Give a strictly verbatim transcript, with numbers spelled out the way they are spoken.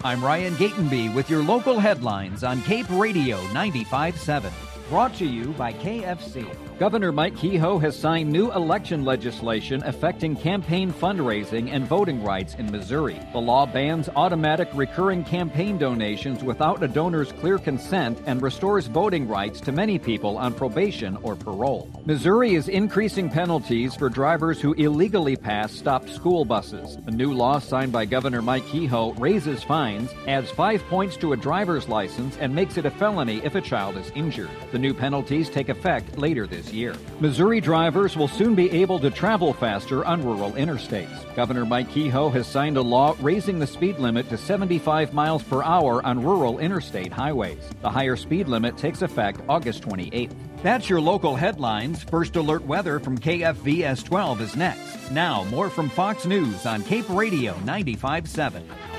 I'm Ryan Gatenby with your local headlines on Cape Radio ninety-five point seven. Brought to you by K F C. Governor Mike Kehoe has signed new election legislation affecting campaign fundraising and voting rights in Missouri. The law bans automatic recurring campaign donations without a donor's clear consent and restores voting rights to many people on probation or parole. Missouri is increasing penalties for drivers who illegally pass stopped school buses. A new law signed by Governor Mike Kehoe raises fines, adds five points to a driver's license, and makes it a felony if a child is injured. The new penalties take effect later this year. Missouri drivers will soon be able to travel faster on rural interstates. Governor Mike Kehoe has signed a law raising the speed limit to seventy-five miles per hour on rural interstate highways. The higher speed limit takes effect August twenty-eighth. That's your local headlines. First Alert weather from K F V S twelve is next. Now, more from Fox News on Cape Radio ninety-five point seven.